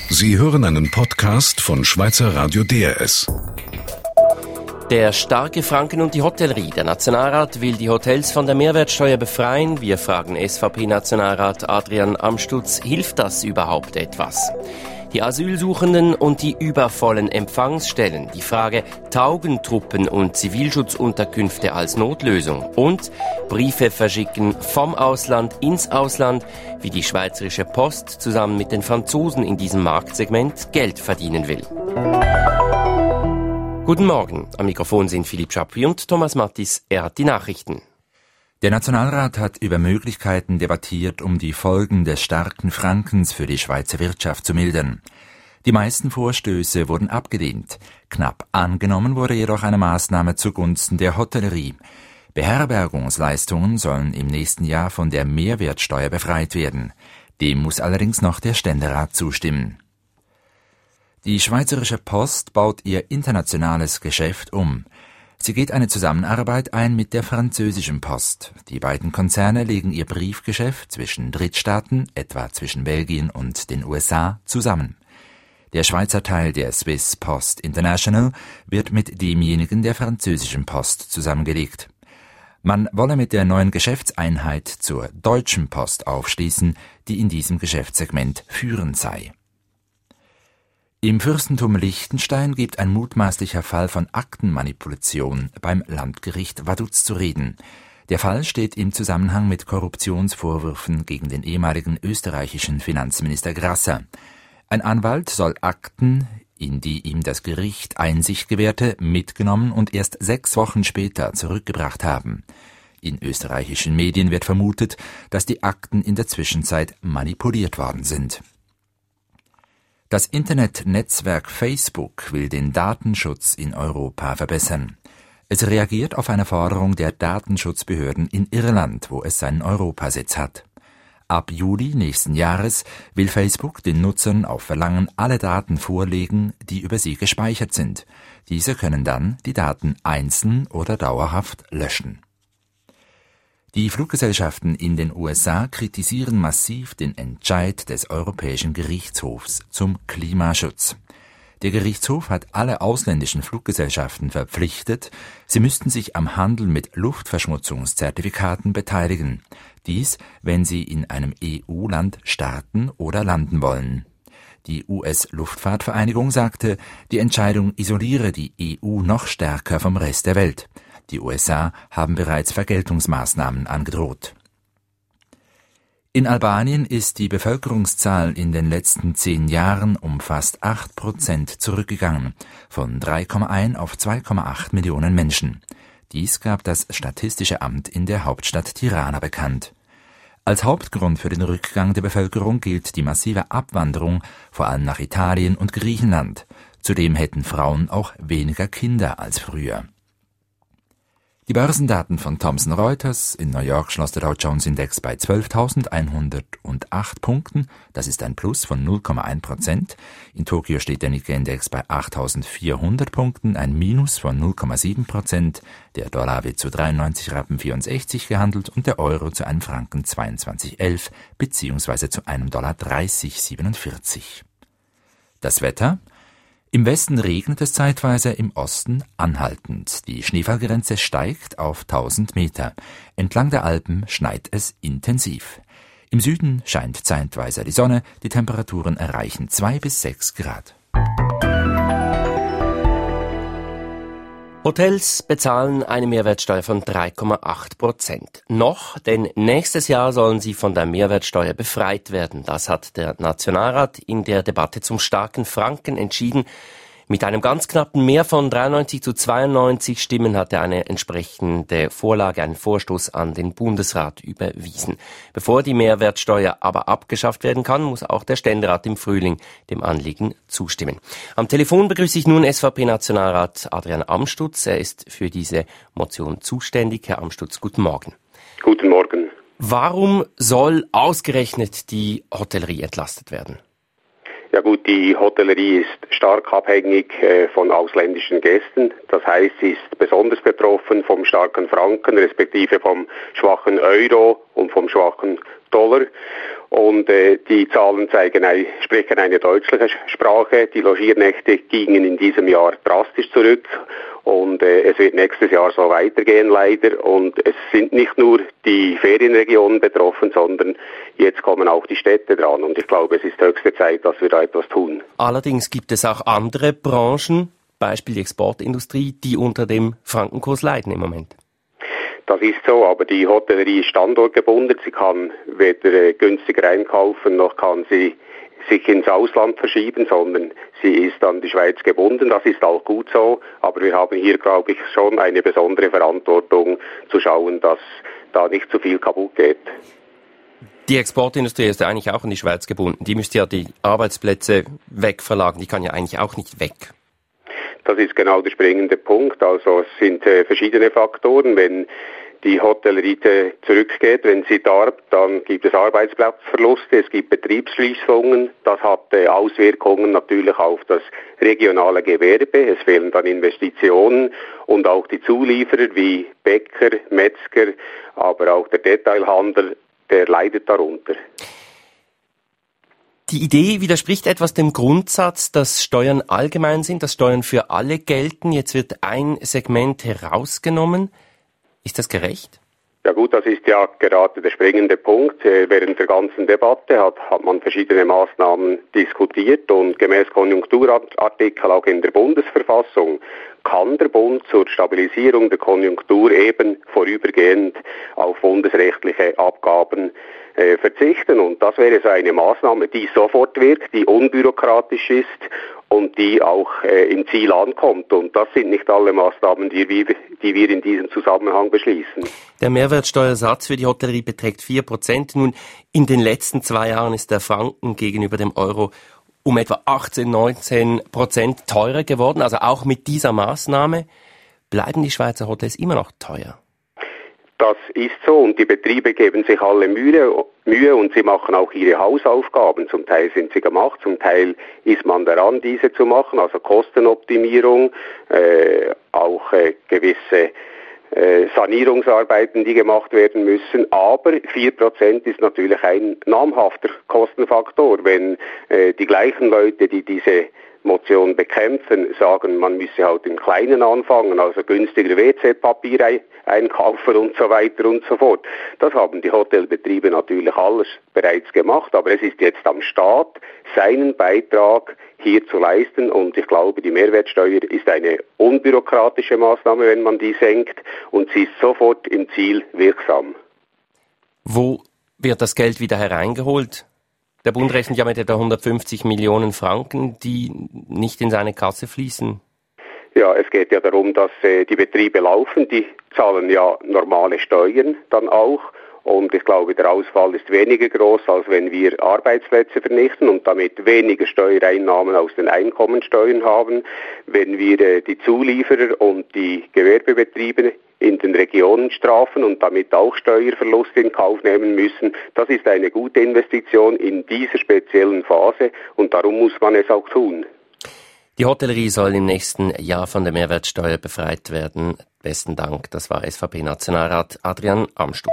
Sie hören einen Podcast von Schweizer Radio DRS. Der starke Franken und die Hotellerie. Der Nationalrat will die Hotels von der Mehrwertsteuer befreien. Wir fragen SVP-Nationalrat Adrian Amstutz, hilft das überhaupt etwas? Die Asylsuchenden und die übervollen Empfangsstellen. Die Frage, taugen Truppen und Zivilschutzunterkünfte als Notlösung? Und Briefe verschicken vom Ausland ins Ausland, wie die Schweizerische Post zusammen mit den Franzosen in diesem Marktsegment Geld verdienen will. Guten Morgen. Am Mikrofon sind Philipp Chapuis und Thomas Mattis. Er hat die Nachrichten. Der Nationalrat hat über Möglichkeiten debattiert, um die Folgen des starken Frankens für die Schweizer Wirtschaft zu mildern. Die meisten Vorstöße wurden abgelehnt. Knapp angenommen wurde jedoch eine Maßnahme zugunsten der Hotellerie. Beherbergungsleistungen sollen im nächsten Jahr von der Mehrwertsteuer befreit werden. Dem muss allerdings noch der Ständerat zustimmen. Die Schweizerische Post baut ihr internationales Geschäft um. Sie geht eine Zusammenarbeit ein mit der französischen Post. Die beiden Konzerne legen ihr Briefgeschäft zwischen Drittstaaten, etwa zwischen Belgien und den USA, zusammen. Der Schweizer Teil der Swiss Post International wird mit demjenigen der französischen Post zusammengelegt. Man wolle mit der neuen Geschäftseinheit zur Deutschen Post aufschließen, die in diesem Geschäftssegment führend sei. Im Fürstentum Liechtenstein gibt ein mutmaßlicher Fall von Aktenmanipulation beim Landgericht Vaduz zu reden. Der Fall steht im Zusammenhang mit Korruptionsvorwürfen gegen den ehemaligen österreichischen Finanzminister Grasser. Ein Anwalt soll Akten, in die ihm das Gericht Einsicht gewährte, mitgenommen und erst 6 Wochen später zurückgebracht haben. In österreichischen Medien wird vermutet, dass die Akten in der Zwischenzeit manipuliert worden sind. Das Internetnetzwerk Facebook will den Datenschutz in Europa verbessern. Es reagiert auf eine Forderung der Datenschutzbehörden in Irland, wo es seinen Europasitz hat. Ab Juli nächsten Jahres will Facebook den Nutzern auf Verlangen alle Daten vorlegen, die über sie gespeichert sind. Diese können dann die Daten einzeln oder dauerhaft löschen. Die Fluggesellschaften in den USA kritisieren massiv den Entscheid des Europäischen Gerichtshofs zum Klimaschutz. Der Gerichtshof hat alle ausländischen Fluggesellschaften verpflichtet, sie müssten sich am Handel mit Luftverschmutzungszertifikaten beteiligen. Dies, wenn sie in einem EU-Land starten oder landen wollen. Die US-Luftfahrtvereinigung sagte, die Entscheidung isoliere die EU noch stärker vom Rest der Welt. Die USA haben bereits Vergeltungsmaßnahmen angedroht. In Albanien ist die Bevölkerungszahl in den letzten 10 Jahren um fast 8% zurückgegangen, von 3,1 auf 2,8 Millionen Menschen. Dies gab das Statistische Amt in der Hauptstadt Tirana bekannt. Als Hauptgrund für den Rückgang der Bevölkerung gilt die massive Abwanderung, vor allem nach Italien und Griechenland. Zudem hätten Frauen auch weniger Kinder als früher. Die Börsendaten von Thomson Reuters: In New York schloss der Dow Jones Index bei 12.108 Punkten, das ist ein Plus von 0,1%. In Tokio steht der Nikkei-Index bei 8.400 Punkten, ein Minus von 0,7%. Der Dollar wird zu 93,64 Rappen gehandelt und der Euro zu einem Franken 22,11 bzw. zu einem Dollar 30,47. Das Wetter: Im Westen regnet es zeitweise, im Osten anhaltend. Die Schneefallgrenze steigt auf 1000 Meter. Entlang der Alpen schneit es intensiv. Im Süden scheint zeitweise die Sonne, die Temperaturen erreichen 2 bis 6 Grad. Hotels bezahlen eine Mehrwertsteuer von 3,8%. Noch, denn nächstes Jahr sollen sie von der Mehrwertsteuer befreit werden. Das hat der Nationalrat in der Debatte zum starken Franken entschieden. Mit einem ganz knappen Mehr von 93 zu 92 Stimmen hat er eine entsprechende Vorlage, einen Vorstoß an den Bundesrat überwiesen. Bevor die Mehrwertsteuer aber abgeschafft werden kann, muss auch der Ständerat im Frühling dem Anliegen zustimmen. Am Telefon begrüße ich nun SVP-Nationalrat Adrian Amstutz. Er ist für diese Motion zuständig. Herr Amstutz, guten Morgen. Guten Morgen. Warum soll ausgerechnet die Hotellerie entlastet werden? Ja gut, die Hotellerie ist stark abhängig von ausländischen Gästen. Das heißt, sie ist besonders betroffen vom starken Franken, respektive vom schwachen Euro und vom schwachen $. Und die Zahlen sprechen eine deutliche Sprache. Die Logiernächte gingen in diesem Jahr drastisch zurück und es wird nächstes Jahr so weitergehen leider. Und es sind nicht nur die Ferienregionen betroffen, sondern jetzt kommen auch die Städte dran. Und ich glaube, es ist höchste Zeit, dass wir da etwas tun. Allerdings gibt es auch andere Branchen, Beispiel die Exportindustrie, die unter dem Frankenkurs leiden im Moment. Das ist so, aber die Hotellerie ist standortgebunden. Sie kann weder günstiger einkaufen, noch kann sie sich ins Ausland verschieben, sondern sie ist an die Schweiz gebunden. Das ist auch gut so, aber wir haben hier, glaube ich, schon eine besondere Verantwortung zu schauen, dass da nicht zu viel kaputt geht. Die Exportindustrie ist ja eigentlich auch in die Schweiz gebunden. Die müsste ja die Arbeitsplätze wegverlagern. Die kann ja eigentlich auch nicht weg. Das ist genau der springende Punkt. Also es sind verschiedene Faktoren. Wenn die Hotellerie zurückgeht, wenn sie darb, dann gibt es Arbeitsplatzverluste, es gibt Betriebsschließungen. Das hat Auswirkungen natürlich auf das regionale Gewerbe. Es fehlen dann Investitionen und auch die Zulieferer wie Bäcker, Metzger, aber auch der Detailhandel, der leidet darunter. Die Idee widerspricht etwas dem Grundsatz, dass Steuern allgemein sind, dass Steuern für alle gelten. Jetzt wird ein Segment herausgenommen. Ist das gerecht? Ja gut, das ist ja gerade der springende Punkt. Während der ganzen Debatte hat man verschiedene Maßnahmen diskutiert und gemäß Konjunkturartikel auch in der Bundesverfassung kann der Bund zur Stabilisierung der Konjunktur eben vorübergehend auf bundesrechtliche Abgaben verzichten. Und das wäre so eine Maßnahme, die sofort wirkt, die unbürokratisch ist und die auch im Ziel ankommt. Und das sind nicht alle Maßnahmen, die wir in diesem Zusammenhang beschließen. Der Mehrwertsteuersatz für die Hotellerie beträgt 4%. Nun, in den letzten 2 Jahren ist der Franken gegenüber dem Euro um etwa 18-19% teurer geworden. Also auch mit dieser Maßnahme bleiben die Schweizer Hotels immer noch teuer. Das ist so und die Betriebe geben sich alle Mühe und sie machen auch ihre Hausaufgaben. Zum Teil sind sie gemacht, zum Teil ist man daran, diese zu machen, also Kostenoptimierung, auch gewisse Sanierungsarbeiten, die gemacht werden müssen. Aber 4% ist natürlich ein namhafter Kostenfaktor. Wenn die gleichen Leute, die diese Motion bekämpfen, sagen, man müsse halt im Kleinen anfangen, also günstiger WC-Papier einkaufen und so weiter und so fort. Das haben die Hotelbetriebe natürlich alles bereits gemacht, aber es ist jetzt am Staat, seinen Beitrag hier zu leisten und ich glaube, die Mehrwertsteuer ist eine unbürokratische Maßnahme, wenn man die senkt und sie ist sofort im Ziel wirksam. Wo wird das Geld wieder hereingeholt? Der Bund rechnet ja mit etwa 150 Millionen Franken, die nicht in seine Kasse fließen. Ja, es geht ja darum, dass die Betriebe laufen, die zahlen ja normale Steuern dann auch und ich glaube, der Ausfall ist weniger groß, als wenn wir Arbeitsplätze vernichten und damit weniger Steuereinnahmen aus den Einkommensteuern haben. Wenn wir die Zulieferer und die Gewerbebetriebe in den Regionen strafen und damit auch Steuerverluste in Kauf nehmen müssen. Das ist eine gute Investition in dieser speziellen Phase und darum muss man es auch tun. Die Hotellerie soll im nächsten Jahr von der Mehrwertsteuer befreit werden. Besten Dank, das war SVP-Nationalrat Adrian Amstutz.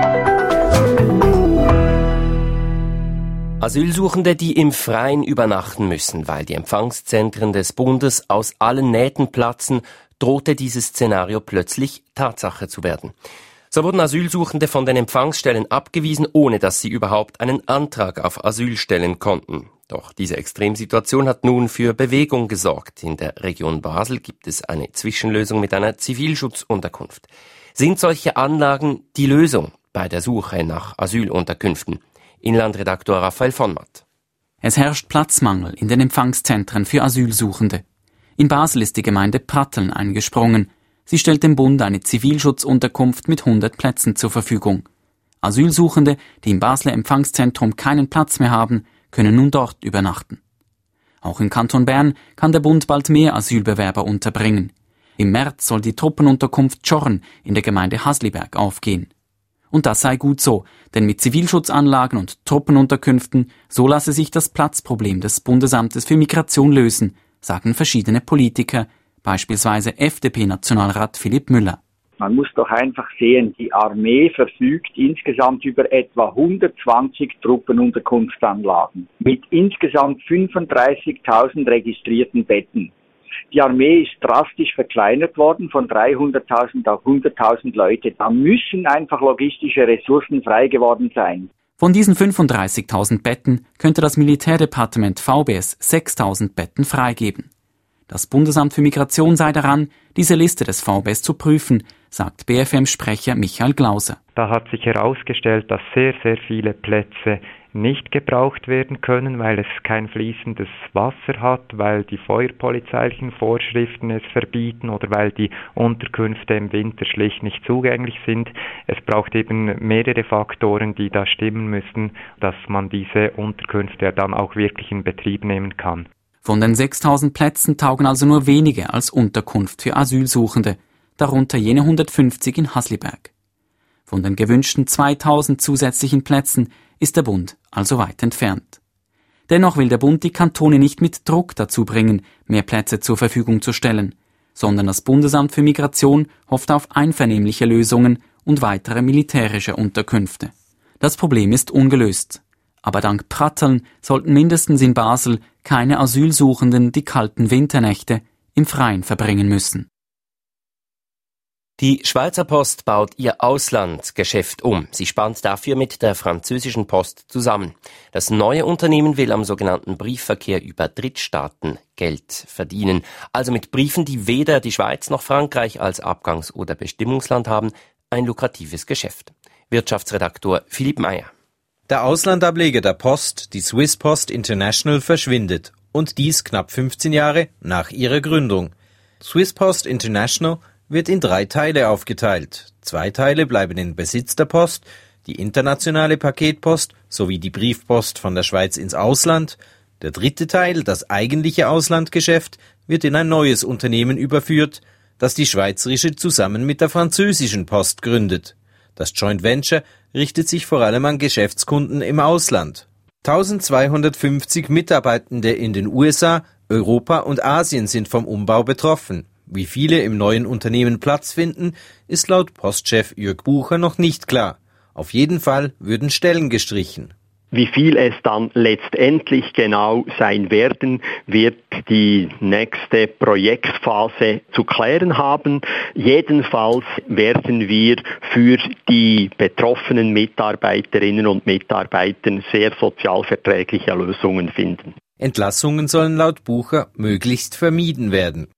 Asylsuchende, die im Freien übernachten müssen, weil die Empfangszentren des Bundes aus allen Nähten platzen, drohte dieses Szenario plötzlich Tatsache zu werden. So wurden Asylsuchende von den Empfangsstellen abgewiesen, ohne dass sie überhaupt einen Antrag auf Asyl stellen konnten. Doch diese Extremsituation hat nun für Bewegung gesorgt. In der Region Basel gibt es eine Zwischenlösung mit einer Zivilschutzunterkunft. Sind solche Anlagen die Lösung bei der Suche nach Asylunterkünften? Inlandredaktor Raphael von Matt. Es herrscht Platzmangel in den Empfangszentren für Asylsuchende. In Basel ist die Gemeinde Pratteln eingesprungen. Sie stellt dem Bund eine Zivilschutzunterkunft mit 100 Plätzen zur Verfügung. Asylsuchende, die im Basler Empfangszentrum keinen Platz mehr haben, können nun dort übernachten. Auch im Kanton Bern kann der Bund bald mehr Asylbewerber unterbringen. Im März soll die Truppenunterkunft Tschorn in der Gemeinde Hasliberg aufgehen. Und das sei gut so, denn mit Zivilschutzanlagen und Truppenunterkünften, so lasse sich das Platzproblem des Bundesamtes für Migration lösen, sagen verschiedene Politiker, beispielsweise FDP-Nationalrat Philipp Müller. Man muss doch einfach sehen, die Armee verfügt insgesamt über etwa 120 Truppenunterkunftsanlagen mit insgesamt 35.000 registrierten Betten. Die Armee ist drastisch verkleinert worden von 300.000 auf 100.000 Leute. Da müssen einfach logistische Ressourcen frei geworden sein. Von diesen 35.000 Betten könnte das Militärdepartement VBS 6.000 Betten freigeben. Das Bundesamt für Migration sei daran, diese Liste des VBS zu prüfen, sagt BFM-Sprecher Michael Glauser. Da hat sich herausgestellt, dass sehr, sehr viele Plätze nicht gebraucht werden können, weil es kein fließendes Wasser hat, weil die feuerpolizeilichen Vorschriften es verbieten oder weil die Unterkünfte im Winter schlicht nicht zugänglich sind. Es braucht eben mehrere Faktoren, die da stimmen müssen, dass man diese Unterkünfte dann auch wirklich in Betrieb nehmen kann. Von den 6.000 Plätzen taugen also nur wenige als Unterkunft für Asylsuchende, darunter jene 150 in Hasliberg. Von den gewünschten 2.000 zusätzlichen Plätzen ist der Bund also weit entfernt. Dennoch will der Bund die Kantone nicht mit Druck dazu bringen, mehr Plätze zur Verfügung zu stellen, sondern das Bundesamt für Migration hofft auf einvernehmliche Lösungen und weitere militärische Unterkünfte. Das Problem ist ungelöst. Aber dank Pratteln sollten mindestens in Basel keine Asylsuchenden die kalten Winternächte im Freien verbringen müssen. Die Schweizer Post baut ihr Auslandsgeschäft um. Sie spannt dafür mit der französischen Post zusammen. Das neue Unternehmen will am sogenannten Briefverkehr über Drittstaaten Geld verdienen. Also mit Briefen, die weder die Schweiz noch Frankreich als Abgangs- oder Bestimmungsland haben. Ein lukratives Geschäft. Wirtschaftsredaktor Philipp Meyer. Der Auslandableger der Post, die Swiss Post International, verschwindet. Und dies knapp 15 Jahre nach ihrer Gründung. Swiss Post International wird in 3 Teile aufgeteilt. 2 Teile bleiben in Besitz der Post, die internationale Paketpost sowie die Briefpost von der Schweiz ins Ausland. Der 3. Teil, das eigentliche Auslandgeschäft, wird in ein neues Unternehmen überführt, das die schweizerische zusammen mit der französischen Post gründet. Das Joint Venture richtet sich vor allem an Geschäftskunden im Ausland. 1250 Mitarbeitende in den USA, Europa und Asien sind vom Umbau betroffen. Wie viele im neuen Unternehmen Platz finden, ist laut Postchef Jürg Bucher noch nicht klar. Auf jeden Fall würden Stellen gestrichen. Wie viel es dann letztendlich genau sein werden, wird die nächste Projektphase zu klären haben. Jedenfalls werden wir für die betroffenen Mitarbeiterinnen und Mitarbeiter sehr sozialverträgliche Lösungen finden. Entlassungen sollen laut Bucher möglichst vermieden werden.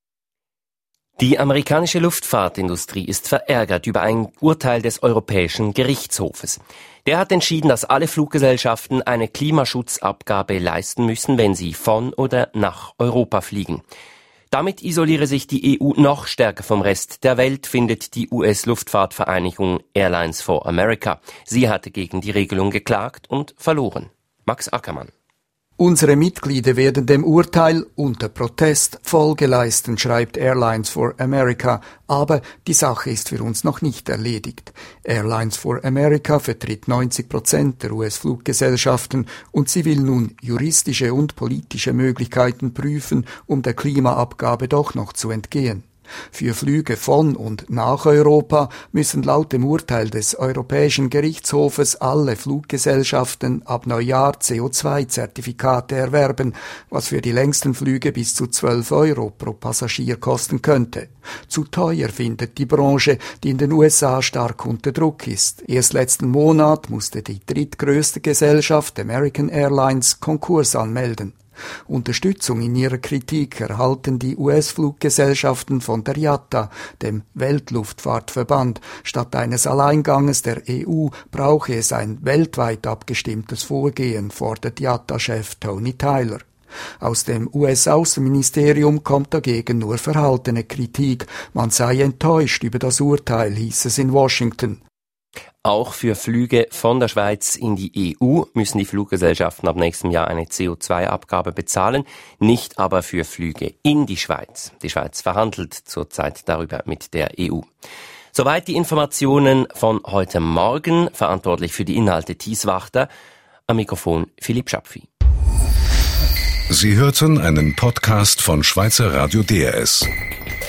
Die amerikanische Luftfahrtindustrie ist verärgert über ein Urteil des Europäischen Gerichtshofes. Der hat entschieden, dass alle Fluggesellschaften eine Klimaschutzabgabe leisten müssen, wenn sie von oder nach Europa fliegen. Damit isoliere sich die EU noch stärker vom Rest der Welt, findet die US-Luftfahrtvereinigung Airlines for America. Sie hatte gegen die Regelung geklagt und verloren. Max Ackermann. Unsere Mitglieder werden dem Urteil unter Protest Folge leisten, schreibt Airlines for America, aber die Sache ist für uns noch nicht erledigt. Airlines for America vertritt 90% der US-Fluggesellschaften und sie will nun juristische und politische Möglichkeiten prüfen, um der Klimaabgabe doch noch zu entgehen. Für Flüge von und nach Europa müssen laut dem Urteil des Europäischen Gerichtshofes alle Fluggesellschaften ab Neujahr CO2-Zertifikate erwerben, was für die längsten Flüge bis zu 12 € pro Passagier kosten könnte. Zu teuer findet die Branche, die in den USA stark unter Druck ist. Erst letzten Monat musste die drittgrößte Gesellschaft American Airlines Konkurs anmelden. Unterstützung in ihrer Kritik erhalten die US-Fluggesellschaften von der IATA, dem Weltluftfahrtverband. Statt eines Alleinganges der EU brauche es ein weltweit abgestimmtes Vorgehen, fordert IATA-Chef Tony Tyler. Aus dem US-Außenministerium kommt dagegen nur verhaltene Kritik. Man sei enttäuscht über das Urteil, hieß es in Washington. Auch für Flüge von der Schweiz in die EU müssen die Fluggesellschaften ab nächstem Jahr eine CO2-Abgabe bezahlen, nicht aber für Flüge in die Schweiz. Die Schweiz verhandelt zurzeit darüber mit der EU. Soweit die Informationen von heute Morgen. Verantwortlich für die Inhalte Thies Wachter. Am Mikrofon Philipp Schapfi. Sie hörten einen Podcast von Schweizer Radio DRS.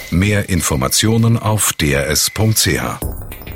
Mehr Informationen auf drs.ch.